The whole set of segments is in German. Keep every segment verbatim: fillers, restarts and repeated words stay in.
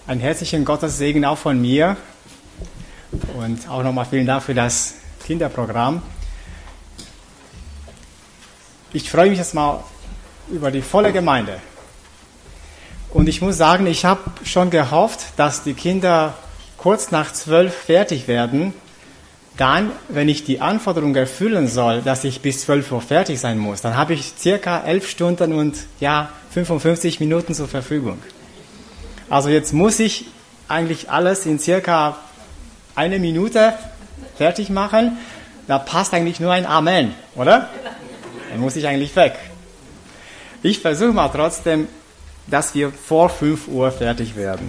Einen herzlichen Gottessegen auch von mir und auch nochmal vielen Dank für das Kinderprogramm. Ich freue mich jetzt mal über die volle Gemeinde. Und ich muss sagen, ich habe schon gehofft, dass die Kinder kurz nach zwölf fertig werden. Dann, wenn ich die Anforderung erfüllen soll, dass ich bis zwölf Uhr fertig sein muss, dann habe ich circa elf Stunden und ja, fünfundfünfzig Minuten zur Verfügung. Also jetzt muss ich eigentlich alles in circa eine Minute fertig machen. Da passt eigentlich nur ein Amen, oder? Dann muss ich eigentlich weg. Ich versuche mal trotzdem, dass wir vor fünf Uhr fertig werden.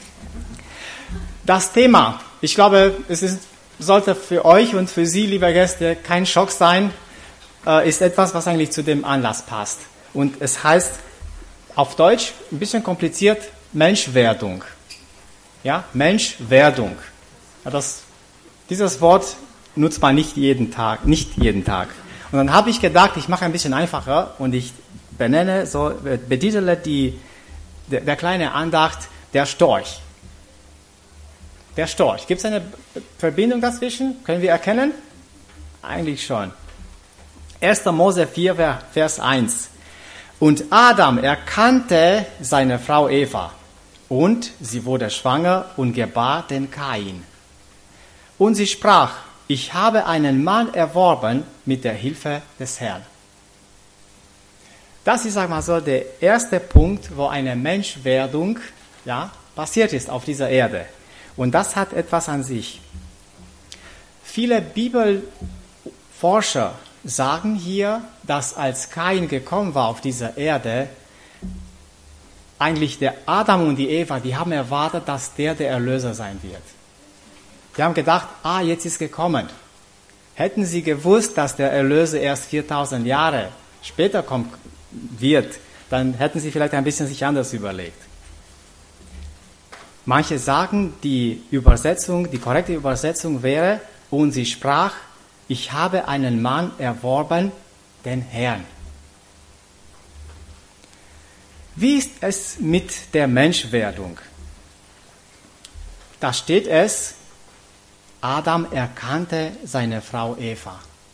Das Thema, ich glaube, es ist, sollte für euch und für Sie, liebe Gäste, kein Schock sein, äh, ist etwas, was eigentlich zu dem Anlass passt. Und es heißt auf Deutsch, ein bisschen kompliziert, Menschwerdung. Ja, Menschwerdung. Ja, das, dieses Wort nutzt man nicht jeden Tag, nicht jeden Tag. Und dann habe ich gedacht, ich mache ein bisschen einfacher und ich benenne, so, betitele die, der, der kleine Andacht, der Storch. Der Storch. Gibt es eine Verbindung dazwischen? Können wir erkennen? Eigentlich schon. erster Mose vier, Vers eins. Und Adam erkannte seine Frau Eva. Und sie wurde schwanger und gebar den Kain. Und sie sprach, ich habe einen Mann erworben mit der Hilfe des Herrn. Das ist, sag mal so, der erste Punkt, wo eine Menschwerdung ja, passiert ist auf dieser Erde. Und das hat etwas an sich. Viele Bibelforscher sagen hier, dass als Kain gekommen war auf dieser Erde, eigentlich der Adam und die Eva, die haben erwartet, dass der der Erlöser sein wird. Die haben gedacht, ah, jetzt ist gekommen. Hätten sie gewusst, dass der Erlöser erst viertausend Jahre später kommen wird, dann hätten sie vielleicht ein bisschen sich anders überlegt. Manche sagen, die Übersetzung, die korrekte Übersetzung wäre, und sie sprach, ich habe einen Mann erworben, den Herrn. Wie ist es mit der Menschwerdung? Da steht es, Adam erkannte seine Frau Eva.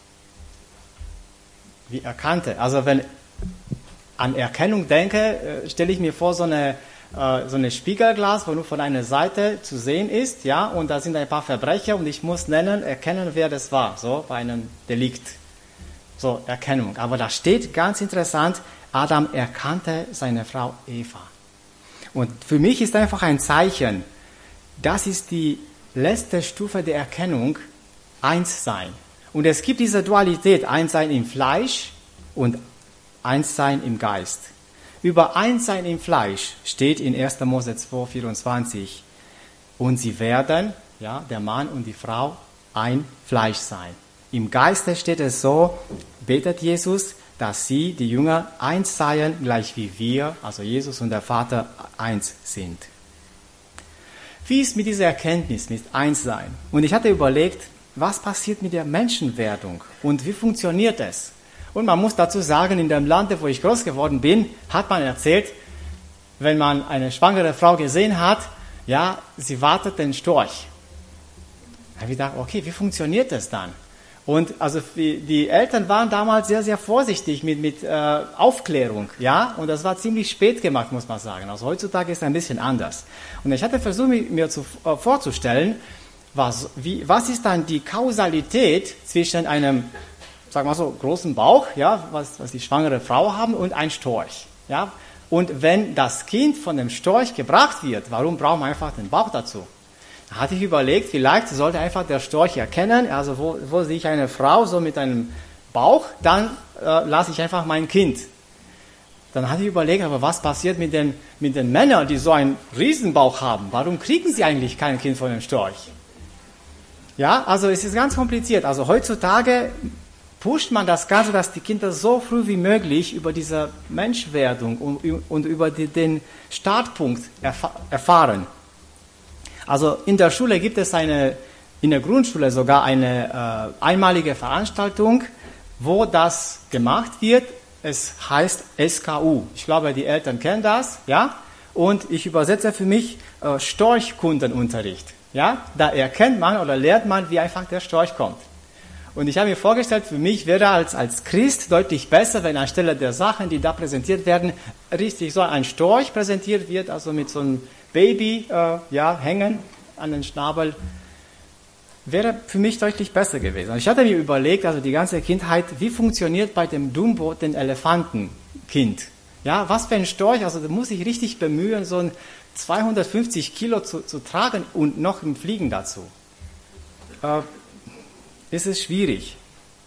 Wie erkannte? Also wenn ich an Erkennung denke, stelle ich mir vor, so eine, so eine Spiegelglas, wo nur von einer Seite zu sehen ist, ja, und da sind ein paar Verbrecher und ich muss nennen, erkennen, wer das war, so bei einem Delikt. So, Erkennung. Aber da steht ganz interessant, Adam erkannte seine Frau Eva. Und für mich ist einfach ein Zeichen, das ist die letzte Stufe der Erkennung, Einssein. Und es gibt diese Dualität, Einssein im Fleisch und Einssein im Geist. Über Einssein im Fleisch steht in erster Mose zwei, vierundzwanzig. Und sie werden, ja, der Mann und die Frau, ein Fleisch sein. Im Geiste steht es so, betet Jesus, dass sie, die Jünger, eins seien, gleich wie wir, also Jesus und der Vater, eins sind. Wie ist mit dieser Erkenntnis, mit Einssein? Und ich hatte überlegt, was passiert mit der Menschenwerdung und wie funktioniert es? Und man muss dazu sagen, in dem Land, wo ich groß geworden bin, hat man erzählt, wenn man eine schwangere Frau gesehen hat, ja, sie wartet den Storch. Da habe ich gedacht, okay, wie funktioniert das dann? Und also die Eltern waren damals sehr, sehr vorsichtig mit, mit äh, Aufklärung, ja, und das war ziemlich spät gemacht, muss man sagen. Also heutzutage ist es ein bisschen anders. Und ich hatte versucht, mir zu, äh, vorzustellen, was, wie, was ist dann die Kausalität zwischen einem, sagen wir so, großen Bauch, ja, was, was die schwangere Frau haben, und ein Storch, ja. Und wenn das Kind von dem Storch gebracht wird, warum brauchen wir einfach den Bauch dazu? Da hatte ich überlegt, vielleicht sollte einfach der Storch erkennen, also wo, wo sehe ich eine Frau so mit einem Bauch, dann äh, lasse ich einfach mein Kind. Dann hatte ich überlegt, aber was passiert mit den, mit den Männern, die so einen Riesenbauch haben? Warum kriegen sie eigentlich kein Kind von dem Storch? Ja, also es ist ganz kompliziert. Also heutzutage pusht man das Ganze, dass die Kinder so früh wie möglich über diese Menschwerdung und, und über die, den Startpunkt erf- erfahren. Also in der Schule gibt es eine, in der Grundschule sogar eine äh, einmalige Veranstaltung, wo das gemacht wird. Es heißt S K U. Ich glaube, die Eltern kennen das, ja. und ich übersetze für mich äh, Storchkundenunterricht. Ja, da erkennt man oder lernt man, wie einfach der Storch kommt. Und ich habe mir vorgestellt, für mich wäre als, als Christ deutlich besser, wenn anstelle der Sachen, die da präsentiert werden, richtig so ein Storch präsentiert wird, also mit so einem Baby äh, ja, hängen an den Schnabel. Wäre für mich deutlich besser gewesen. Und ich hatte mir überlegt, also die ganze Kindheit, wie funktioniert bei dem Dumbo den Elefantenkind? Ja, was für ein Storch, also da muss ich richtig bemühen, so ein zweihundertfünfzig Kilo zu, zu tragen und noch im Fliegen dazu. Äh, ist es schwierig.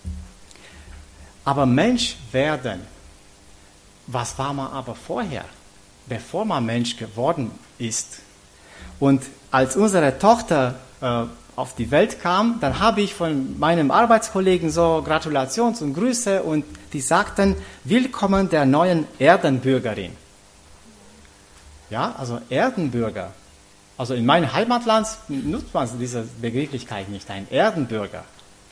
Aber Mensch werden, was war man aber vorher, bevor man Mensch geworden ist? Und als unsere Tochter äh, auf die Welt kam, dann habe ich von meinem Arbeitskollegen so Gratulations- und Grüße und die sagten, willkommen der neuen Erdenbürgerin. Ja, also Erdenbürger. Also in meinem Heimatland nutzt man diese Begrifflichkeit nicht, ein Erdenbürger.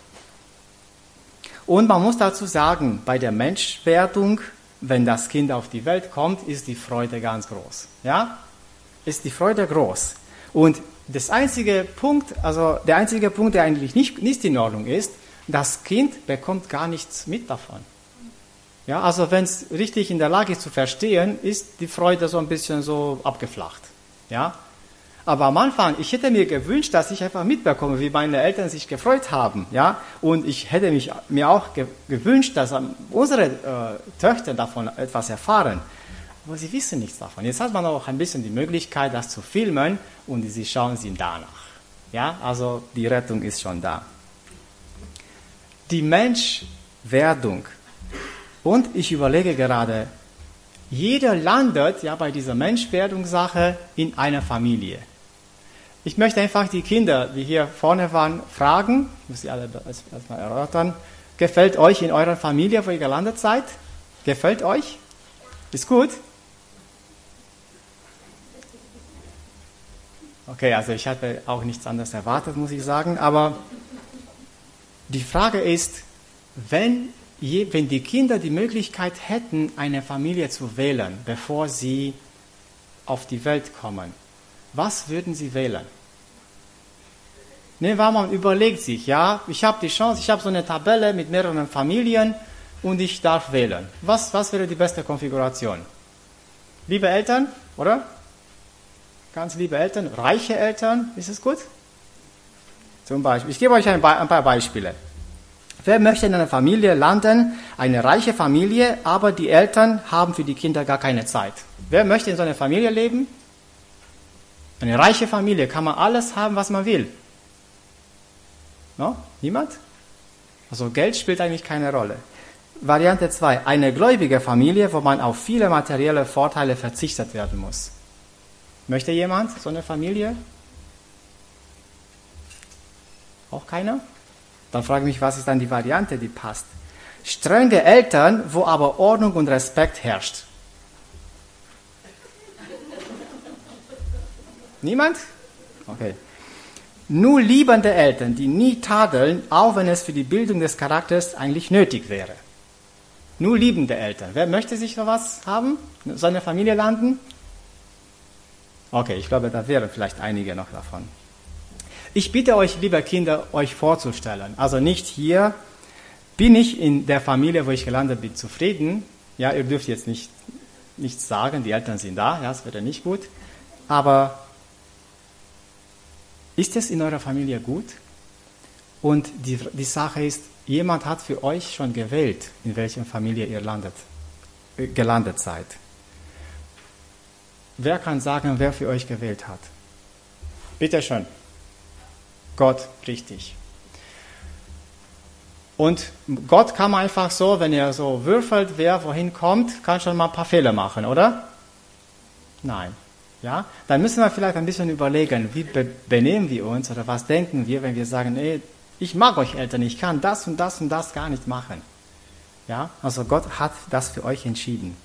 Und man muss dazu sagen, bei der Menschwerdung, wenn das Kind auf die Welt kommt, ist die Freude ganz groß. Ja, ist die Freude groß. Und das einzige Punkt, also der einzige Punkt, der eigentlich nicht, nicht in Ordnung ist, das Kind bekommt gar nichts mit davon. Ja, also wenn es richtig in der Lage ist zu verstehen, ist die Freude so ein bisschen so abgeflacht. Ja, aber am Anfang, ich hätte mir gewünscht, dass ich einfach mitbekomme, wie meine Eltern sich gefreut haben. Ja, und ich hätte mich, mir auch ge- gewünscht, dass unsere äh, Töchter davon etwas erfahren. Aber sie wissen nichts davon. Jetzt hat man auch ein bisschen die Möglichkeit, das zu filmen und sie schauen sie danach. Ja, also die Rettung ist schon da. Die Menschwerdung. Und ich überlege gerade, jeder landet ja bei dieser Menschwerdungssache in einer Familie. Ich möchte einfach die Kinder, die hier vorne waren, fragen, ich muss sie alle erstmal erörtern, gefällt euch in eurer Familie, wo ihr gelandet seid? Gefällt euch? Ist gut? Okay, also ich hatte auch nichts anderes erwartet, muss ich sagen, aber die Frage ist, wenn, je, wenn die Kinder die Möglichkeit hätten, eine Familie zu wählen, bevor sie auf die Welt kommen, was würden sie wählen? Nehmen wir mal, man überlegt sich, ja, ich habe die Chance, ich habe so eine Tabelle mit mehreren Familien und ich darf wählen. Was, was wäre die beste Konfiguration? Liebe Eltern, oder? Ganz liebe Eltern, reiche Eltern, ist es gut? Zum Beispiel, ich gebe euch ein, ein paar Beispiele. Wer möchte in einer Familie landen? Eine reiche Familie, aber die Eltern haben für die Kinder gar keine Zeit. Wer möchte in so einer Familie leben? Eine reiche Familie, kann man alles haben, was man will. No? Niemand? Also Geld spielt eigentlich keine Rolle. Variante zwei, eine gläubige Familie, wo man auf viele materielle Vorteile verzichtet werden muss. Möchte jemand so eine Familie? Auch keiner? Dann frage ich mich, was ist dann die Variante, die passt? Strenge Eltern, wo aber Ordnung und Respekt herrscht. Niemand? Okay. Nur liebende Eltern, die nie tadeln, auch wenn es für die Bildung des Charakters eigentlich nötig wäre. Nur liebende Eltern. Wer möchte sich sowas haben? So eine Familie landen? Okay, ich glaube, da wären vielleicht einige noch davon. Ich bitte euch, liebe Kinder, euch vorzustellen. Also nicht hier, bin ich in der Familie, wo ich gelandet bin, zufrieden? Ja, ihr dürft jetzt nicht nichts sagen, die Eltern sind da, ja, das wäre nicht gut. Aber ist es in eurer Familie gut? Und die, die Sache ist, jemand hat für euch schon gewählt, in welcher Familie ihr landet, äh, gelandet seid. Wer kann sagen, wer für euch gewählt hat? Bitte schön. Gott, richtig. Und Gott kann man einfach so, wenn er so würfelt, wer wohin kommt, kann schon mal ein paar Fehler machen, oder? Nein. Ja? Dann müssen wir vielleicht ein bisschen überlegen, wie be- benehmen wir uns oder was denken wir, wenn wir sagen, ey, ich mag euch Eltern, ich kann das und das und das gar nicht machen. Ja? Also Gott hat das für euch entschieden.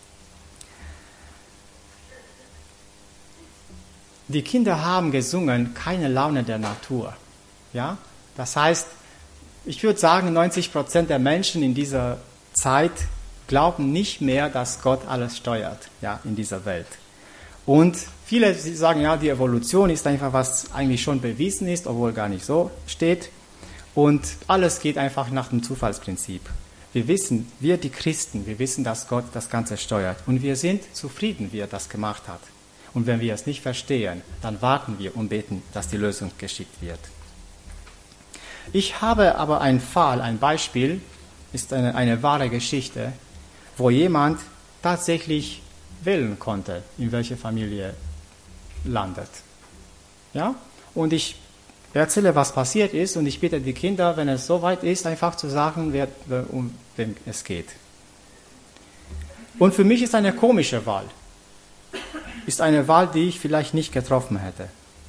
Die Kinder haben gesungen, keine Laune der Natur. Ja? Das heißt, ich würde sagen, neunzig Prozent der Menschen in dieser Zeit glauben nicht mehr, dass Gott alles steuert, ja, in dieser Welt. Und viele sagen, ja, die Evolution ist einfach, was eigentlich schon bewiesen ist, obwohl gar nicht so steht. Und alles geht einfach nach dem Zufallsprinzip. Wir wissen, wir die Christen, wir wissen, dass Gott das Ganze steuert. Und wir sind zufrieden, wie er das gemacht hat. Und wenn wir es nicht verstehen, dann warten wir und beten, dass die Lösung geschickt wird. Ich habe aber einen Fall, ein Beispiel, ist eine, eine wahre Geschichte, wo jemand tatsächlich wählen konnte, in welche Familie landet. Ja? Und ich erzähle, was passiert ist, und ich bitte die Kinder, wenn es soweit ist, einfach zu sagen, wer, um wen es geht. Und für mich ist eine komische Wahl. Ist eine Wahl, die ich vielleicht nicht getroffen hätte.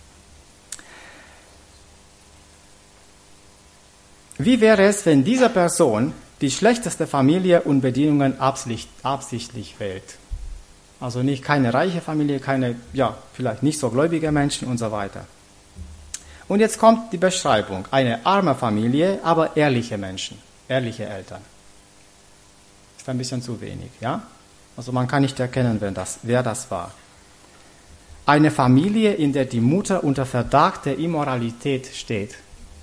Wie wäre es, wenn diese Person die schlechteste Familie und Bedingungen absicht, absichtlich wählt? Also nicht keine reiche Familie, keine, ja, vielleicht nicht so gläubige Menschen und so weiter. Und jetzt kommt die Beschreibung. Eine arme Familie, aber ehrliche Menschen, ehrliche Eltern. Ist ein bisschen zu wenig, ja? Also man kann nicht erkennen, wer das, wer das war. Eine Familie, in der die Mutter unter Verdacht der Immoralität steht.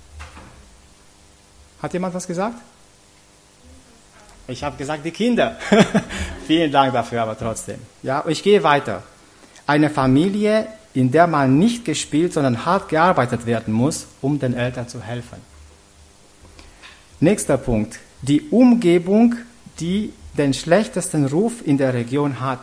Hat jemand was gesagt? Ich habe gesagt, die Kinder. Vielen Dank dafür, aber trotzdem. Ja, ich gehe weiter. Eine Familie, in der man nicht gespielt, sondern hart gearbeitet werden muss, um den Eltern zu helfen. Nächster Punkt. Die Umgebung, die den schlechtesten Ruf in der Region hat.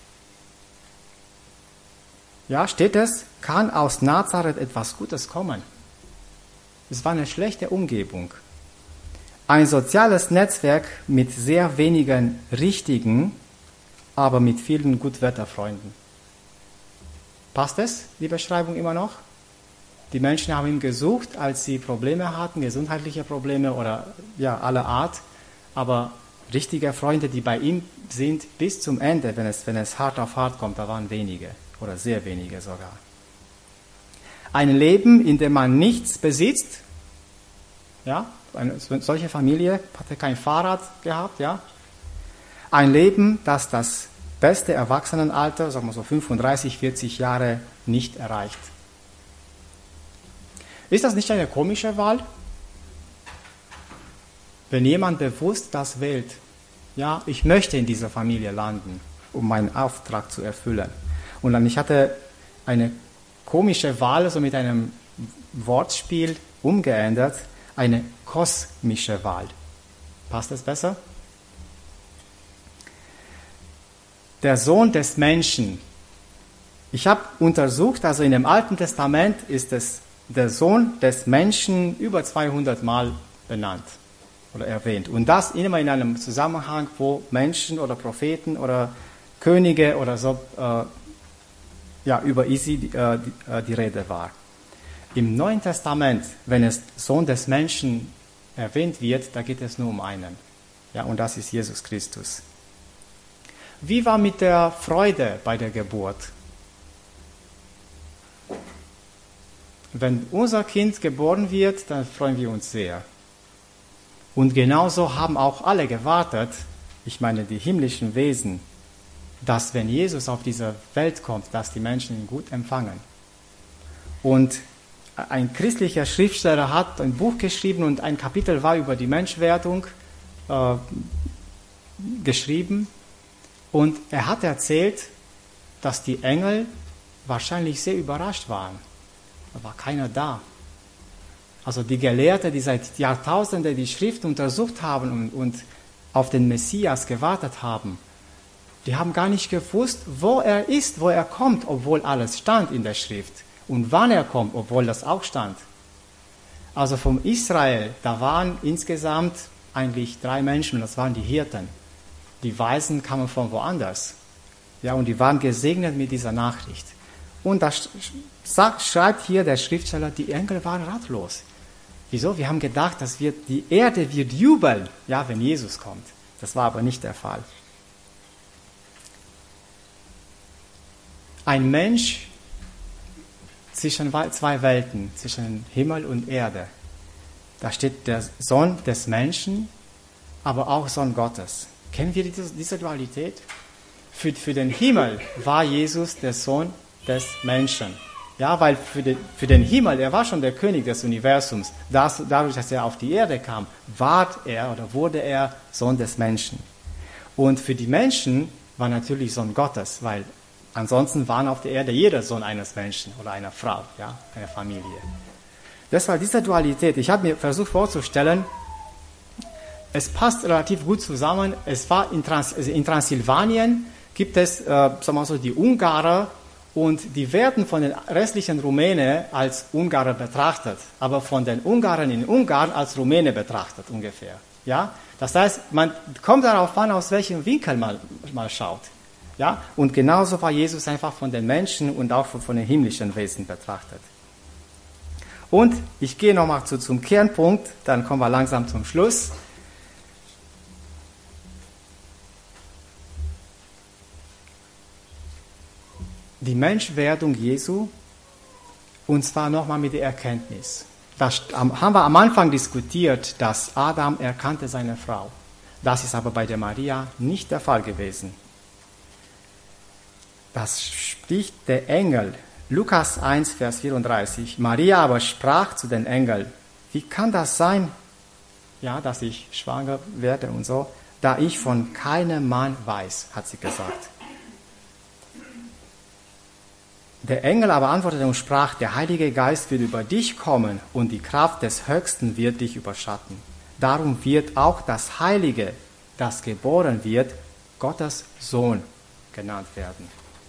Ja, steht es, kann aus Nazareth etwas Gutes kommen. Es war eine schlechte Umgebung. Ein soziales Netzwerk mit sehr wenigen richtigen, aber mit vielen Gutwetterfreunden. Passt es, die Beschreibung immer noch? Die Menschen haben ihn gesucht, als sie Probleme hatten, gesundheitliche Probleme oder ja, aller Art. Aber richtige Freunde, die bei ihm sind bis zum Ende, wenn es, wenn es hart auf hart kommt, da waren wenige oder sehr wenige sogar. Ein Leben, in dem man nichts besitzt, ja, eine solche Familie hatte kein Fahrrad gehabt, ja. Ein Leben, das das beste Erwachsenenalter, sagen wir so fünfunddreißig, vierzig Jahre, nicht erreicht. Ist das nicht eine komische Wahl? Wenn jemand bewusst das wählt, ja, ich möchte in dieser Familie landen, um meinen Auftrag zu erfüllen. Und dann, ich hatte eine komische Wahl, so mit einem Wortspiel umgeändert, eine kosmische Wahl. Passt das besser? Der Sohn des Menschen. Ich habe untersucht, also in dem Alten Testament ist es der Sohn des Menschen über zweihundert Mal benannt oder erwähnt. Und das immer in einem Zusammenhang, wo Menschen oder Propheten oder Könige oder so äh, ja, über sie die, äh, die, äh, die Rede war. Im Neuen Testament, wenn es Sohn des Menschen erwähnt wird, da geht es nur um einen. Ja, und das ist Jesus Christus. Wie war mit der Freude bei der Geburt? Wenn unser Kind geboren wird, dann freuen wir uns sehr. Und genauso haben auch alle gewartet, ich meine die himmlischen Wesen, dass wenn Jesus auf diese Welt kommt, dass die Menschen ihn gut empfangen. Und ein christlicher Schriftsteller hat ein Buch geschrieben und ein Kapitel war über die Menschwerdung äh, geschrieben. Und er hat erzählt, dass die Engel wahrscheinlich sehr überrascht waren. Da war keiner da. Also die Gelehrten, die seit Jahrtausenden die Schrift untersucht haben und, und auf den Messias gewartet haben, die haben gar nicht gewusst, wo er ist, wo er kommt, obwohl alles stand in der Schrift. Und wann er kommt, obwohl das auch stand. Also vom Israel, da waren insgesamt eigentlich drei Menschen, das waren die Hirten. Die Weisen kamen von woanders. Ja, und die waren gesegnet mit dieser Nachricht. Und da sagt, schreibt hier der Schriftsteller, die Engel waren ratlos. Wieso? Wir haben gedacht, dass wir, die Erde wird jubeln, ja, wenn Jesus kommt. Das war aber nicht der Fall. Ein Mensch zwischen zwei Welten, zwischen Himmel und Erde. Da steht der Sohn des Menschen, aber auch Sohn Gottes. Kennen wir diese, diese Dualität? für, für den Himmel war Jesus der Sohn des Menschen. Ja, weil für den, für den Himmel, er war schon der König des Universums. Das, dadurch, dass er auf die Erde kam, ward er oder wurde er Sohn des Menschen. Und für die Menschen war natürlich Sohn Gottes, weil ansonsten waren auf der Erde jeder Sohn eines Menschen oder einer Frau, ja, einer Familie. Das war diese Dualität. Ich habe mir versucht vorzustellen, es passt relativ gut zusammen. Es war in, Trans, also in Transsilvanien gibt es, äh, sagen wir mal so, die Ungarer und die werden von den restlichen Rumänen als Ungarer betrachtet, aber von den Ungarern in Ungarn als Rumäne betrachtet ungefähr. Ja? Das heißt, man kommt darauf an, aus welchem Winkel man mal schaut. Ja? Und genauso war Jesus einfach von den Menschen und auch von den himmlischen Wesen betrachtet. Und ich gehe nochmal zu, zum Kernpunkt, dann kommen wir langsam zum Schluss. Die Menschwerdung Jesu, und zwar nochmal mit der Erkenntnis. Das haben wir am Anfang diskutiert, dass Adam erkannte seine Frau. Das ist aber bei der Maria nicht der Fall gewesen. Das spricht der Engel. Lukas eins, Vers vierunddreißig. Maria aber sprach zu den Engeln, wie kann das sein, ja, dass ich schwanger werde und so, da ich von keinem Mann weiß, hat sie gesagt. Der Engel aber antwortete und sprach, der Heilige Geist wird über dich kommen und die Kraft des Höchsten wird dich überschatten. Darum wird auch das Heilige, das geboren wird, Gottes Sohn genannt werden.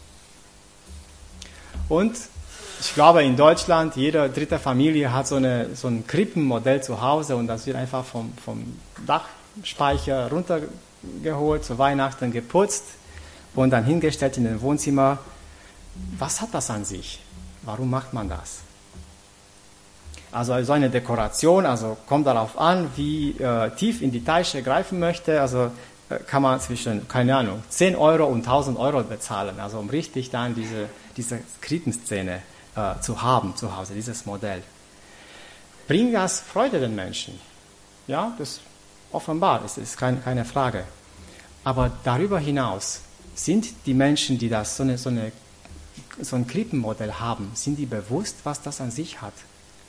Und ich glaube, in Deutschland, jede dritte Familie hat so, eine, so ein Krippenmodell zu Hause und das wird einfach vom, vom Dachspeicher runtergeholt, zu Weihnachten geputzt und dann hingestellt in den Wohnzimmer. Was hat das an sich? Warum macht man das? Also so eine Dekoration, also kommt darauf an, wie äh, tief in die Tasche greifen möchte. Also äh, kann man zwischen, keine Ahnung, zehn Euro und tausend Euro bezahlen, also um richtig dann diese, diese Krippenszene äh, zu haben zu Hause, dieses Modell. Bringt das Freude den Menschen? Ja, das ist offenbar, das ist kein, keine Frage. Aber darüber hinaus sind die Menschen, die das so eine, so eine so ein Krippenmodell haben, sind die bewusst, was das an sich hat?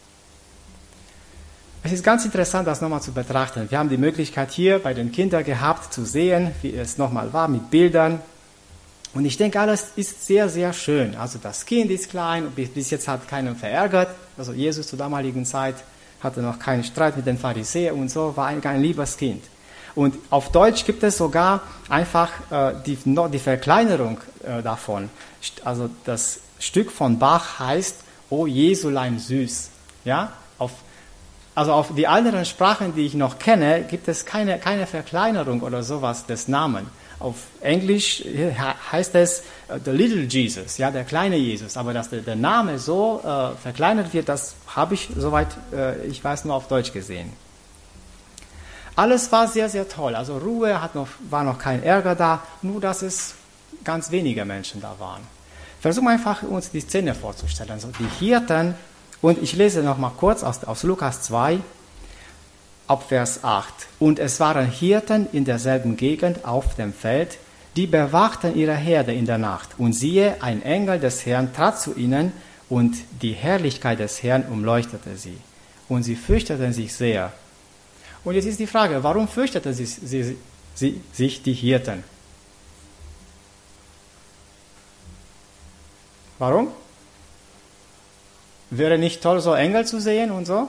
Es ist ganz interessant, das nochmal zu betrachten. Wir haben die Möglichkeit hier bei den Kindern gehabt, zu sehen, wie es nochmal war mit Bildern. Und ich denke, alles ist sehr, sehr schön. Also das Kind ist klein, bis jetzt hat keinen verärgert. Also Jesus zur damaligen Zeit hatte noch keinen Streit mit den Pharisäern und so, war ein, ein liebes Kind. Und auf Deutsch gibt es sogar einfach äh, die, die Verkleinerung äh, davon. Also das Stück von Bach heißt O Jesulein süß. Ja? Auf, also auf die anderen Sprachen, die ich noch kenne, gibt es keine, keine Verkleinerung oder sowas des Namens. Auf Englisch heißt es uh, The Little Jesus, ja, der kleine Jesus. Aber dass der, der Name so äh, verkleinert wird, das habe ich, soweit äh, ich weiß, nur auf Deutsch gesehen. Alles war sehr, sehr toll. Also Ruhe, hat noch, war noch kein Ärger da, nur dass es ganz wenige Menschen da waren. Versuchen wir einfach, uns die Szene vorzustellen. Also die Hirten, und ich lese noch mal kurz aus, aus Lukas zwei, ab Vers acht. Und es waren Hirten in derselben Gegend auf dem Feld, die bewachten ihre Herde in der Nacht. Und siehe, ein Engel des Herrn trat zu ihnen, und die Herrlichkeit des Herrn umleuchtete sie. Und sie fürchteten sich sehr. Und jetzt ist die Frage, warum fürchteten sie, sie, sie, sich die Hirten? Warum? Wäre nicht toll, so Engel zu sehen und so?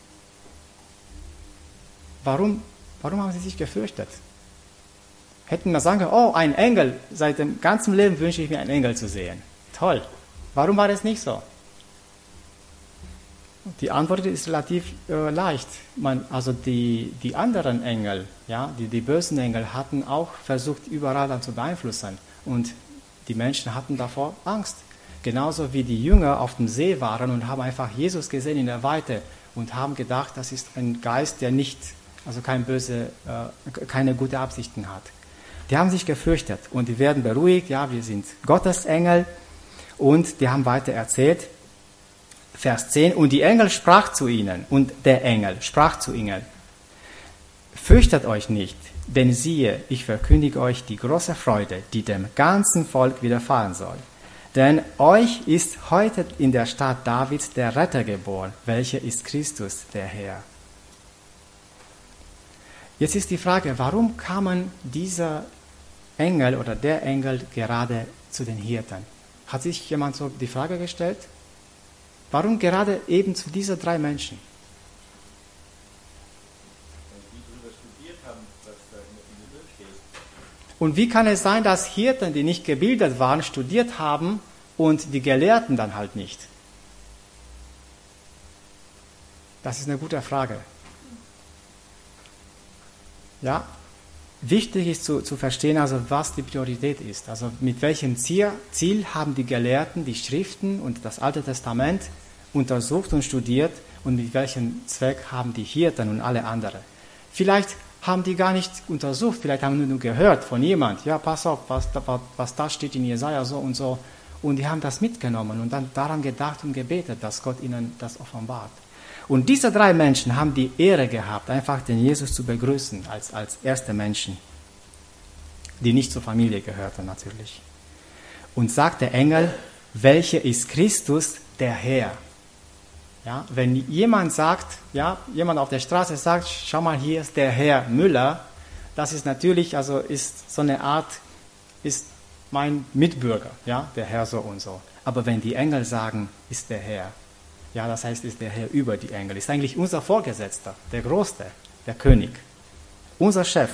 Warum, warum haben sie sich gefürchtet? Hätten wir sagen können, oh, ein Engel, seit dem ganzen Leben wünsche ich mir, einen Engel zu sehen. Toll. Warum war das nicht so? Die Antwort ist relativ äh, leicht. Man, also die, die anderen Engel, ja, die, die bösen Engel, hatten auch versucht, überall dann zu beeinflussen. Und die Menschen hatten davor Angst. Genauso wie die Jünger auf dem See waren und haben einfach Jesus gesehen in der Weite und haben gedacht, das ist ein Geist, der nicht, also kein böse, äh, keine gute Absichten hat. Die haben sich gefürchtet und die werden beruhigt, ja, wir sind Gottes Engel, und die haben weiter erzählt, Vers zehn, und die Engel sprach zu ihnen, und der Engel sprach zu ihnen, fürchtet euch nicht, Denn siehe, ich verkündige euch die große Freude, die dem ganzen Volk widerfahren soll. Denn euch ist heute in der Stadt Davids der Retter geboren, welcher ist Christus, der Herr. Jetzt ist die Frage, warum kamen dieser Engel oder der Engel gerade zu den Hirten? Hat sich jemand so die Frage gestellt? Warum gerade eben zu diesen drei Menschen? Und wie kann es sein, dass Hirten, die nicht gebildet waren, studiert haben und die Gelehrten dann halt nicht? Das ist eine gute Frage. Ja, wichtig ist zu, zu verstehen, also was die Priorität ist. Also mit welchem Ziel, Ziel haben die Gelehrten die Schriften und das Alte Testament untersucht und studiert und mit welchem Zweck haben die Hirten und alle anderen. Vielleicht haben die gar nicht untersucht, vielleicht haben die nur gehört von jemand, ja, pass auf, was, was, was da steht in Jesaja so und so. Und die haben das mitgenommen und dann daran gedacht und gebetet, dass Gott ihnen das offenbart. Und diese drei Menschen haben die Ehre gehabt, einfach den Jesus zu begrüßen, als, als erste Menschen, die nicht zur Familie gehörten natürlich. Und sagt der Engel, welcher ist Christus, der Herr? Ja, wenn jemand sagt, ja, jemand auf der Straße sagt, schau mal, hier ist der Herr Müller, das ist natürlich, also ist so eine Art, ist mein Mitbürger, ja, der Herr so und so. Aber wenn die Engel sagen, ist der Herr, ja, das heißt, ist der Herr über die Engel, ist eigentlich unser Vorgesetzter, der Größte, der König, unser Chef.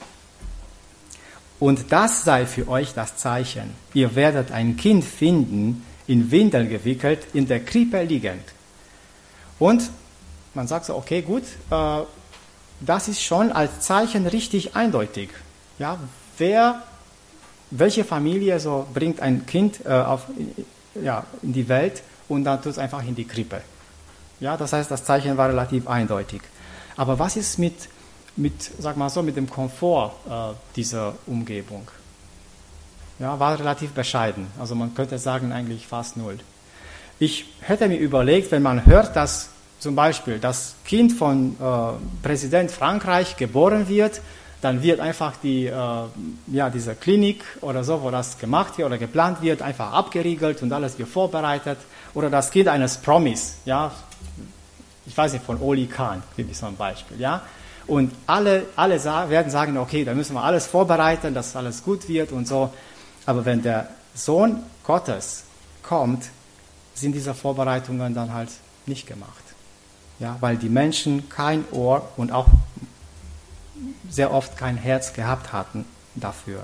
Und das sei für euch das Zeichen. Ihr werdet ein Kind finden, in Windeln gewickelt, in der Krippe liegend. Und man sagt so, okay, gut, äh, das ist schon als Zeichen richtig eindeutig. Ja, wer, welche Familie so bringt ein Kind äh, auf, ja, in die Welt und dann tut es einfach in die Krippe. Ja, das heißt, das Zeichen war relativ eindeutig. Aber was ist mit, mit sag mal so, mit dem Komfort äh, dieser Umgebung? Ja, war relativ bescheiden. Also man könnte sagen, eigentlich fast null. Ich hätte mir überlegt, wenn man hört, dass zum Beispiel das Kind von äh, Präsident Frankreich geboren wird, dann wird einfach die, äh, ja, diese Klinik oder so, wo das gemacht wird oder geplant wird, einfach abgeriegelt und alles wird vorbereitet. Oder das Kind eines Promis, ja, ich weiß nicht, von Oli Kahn, gebe ich so ein Beispiel, ja. Und alle, alle sa- werden sagen, okay, da müssen wir alles vorbereiten, dass alles gut wird und so. Aber wenn der Sohn Gottes kommt, sind diese Vorbereitungen dann halt nicht gemacht. Ja, weil die Menschen kein Ohr und auch sehr oft kein Herz gehabt hatten dafür.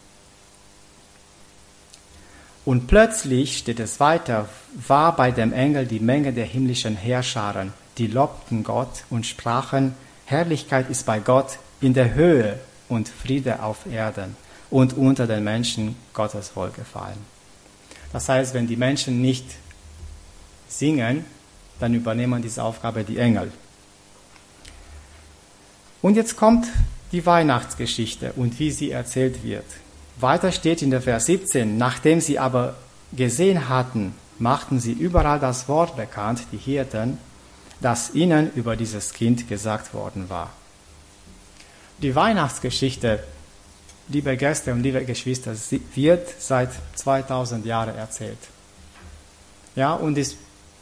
Und plötzlich, steht es weiter, war bei dem Engel die Menge der himmlischen Heerscharen, die lobten Gott und sprachen, Herrlichkeit ist bei Gott in der Höhe und Friede auf Erden und unter den Menschen Gottes Wohlgefallen. Das heißt, wenn die Menschen nicht singen, dann übernehmen diese Aufgabe die Engel. Und jetzt kommt die Weihnachtsgeschichte und wie sie erzählt wird. Weiter steht in der Vers siebzehn, nachdem sie aber gesehen hatten, machten sie überall das Wort bekannt, die Hirten, das ihnen über dieses Kind gesagt worden war. Die Weihnachtsgeschichte, liebe Gäste und liebe Geschwister, wird seit zweitausend Jahren erzählt. Ja, und es,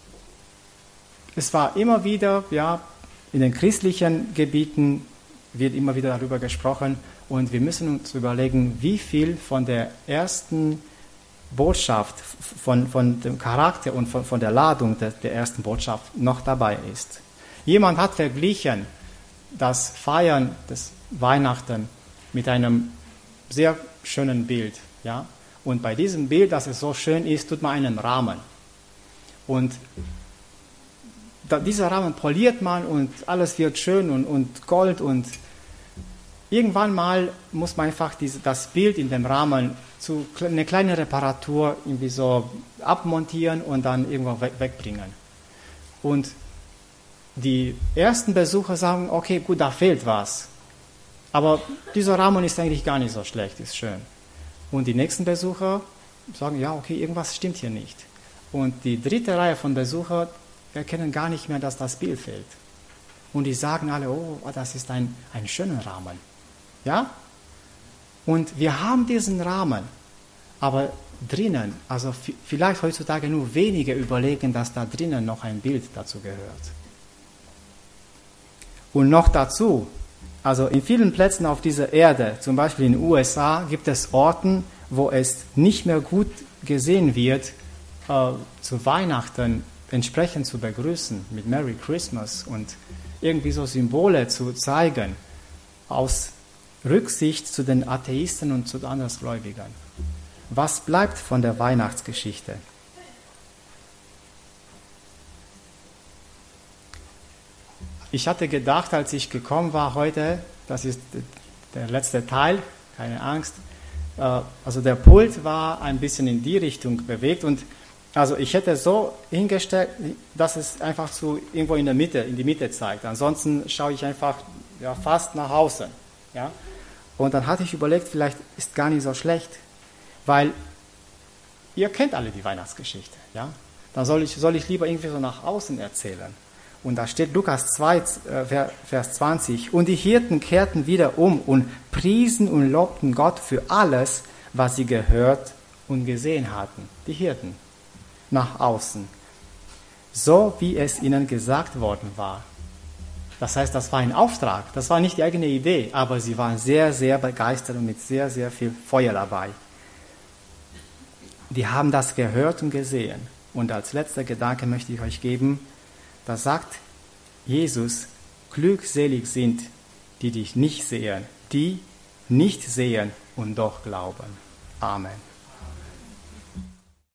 es war immer wieder, ja, in den christlichen Gebieten wird immer wieder darüber gesprochen und wir müssen uns überlegen, wie viel von der ersten Botschaft, von, von dem Charakter und von, von der Ladung der, der ersten Botschaft noch dabei ist. Jemand hat verglichen das Feiern des Weihnachten mit einem sehr schönen Bild. Ja? Und bei diesem Bild, dass es so schön ist, tut man einen Rahmen. Und da, dieser Rahmen poliert man und alles wird schön und, und Gold und irgendwann mal muss man einfach diese, das Bild in dem Rahmen zu eine kleine Reparatur irgendwie so abmontieren und dann irgendwo weg, wegbringen. Und die ersten Besucher sagen, okay, gut, da fehlt was. Aber dieser Rahmen ist eigentlich gar nicht so schlecht, ist schön. Und die nächsten Besucher sagen, ja, okay, irgendwas stimmt hier nicht. Und die dritte Reihe von Besuchern erkennen gar nicht mehr, dass das Bild fehlt. Und die sagen alle, oh, das ist ein, ein schöner Rahmen. Ja? Und wir haben diesen Rahmen, aber drinnen, also vielleicht heutzutage nur wenige überlegen, dass da drinnen noch ein Bild dazu gehört. Und noch dazu, also in vielen Plätzen auf dieser Erde, zum Beispiel in den U S A, gibt es Orten, wo es nicht mehr gut gesehen wird, äh, zu Weihnachten entsprechend zu begrüßen, mit Merry Christmas und irgendwie so Symbole zu zeigen, aus Rücksicht zu den Atheisten und zu den Andersgläubigen. Was bleibt von der Weihnachtsgeschichte? Ich hatte gedacht, als ich gekommen war heute, das ist der letzte Teil, keine Angst, also der Pult war ein bisschen in die Richtung bewegt und also ich hätte so hingestellt, dass es einfach so irgendwo in der Mitte, in die Mitte zeigt. Ansonsten schaue ich einfach ja, fast nach außen. Ja? Und dann hatte ich überlegt, vielleicht ist gar nicht so schlecht, weil ihr kennt alle die Weihnachtsgeschichte. Ja? Dann soll ich, soll ich lieber irgendwie so nach außen erzählen. Und da steht Lukas zwei, Vers zwanzig. Und die Hirten kehrten wieder um und priesen und lobten Gott für alles, was sie gehört und gesehen hatten. Die Hirten. Nach außen. So wie es ihnen gesagt worden war. Das heißt, das war ein Auftrag. Das war nicht die eigene Idee, aber sie waren sehr, sehr begeistert und mit sehr, sehr viel Feuer dabei. Die haben das gehört und gesehen. Und als letzter Gedanke möchte ich euch geben, da sagt Jesus, glückselig sind, die dich nicht sehen, die nicht sehen und doch glauben. Amen.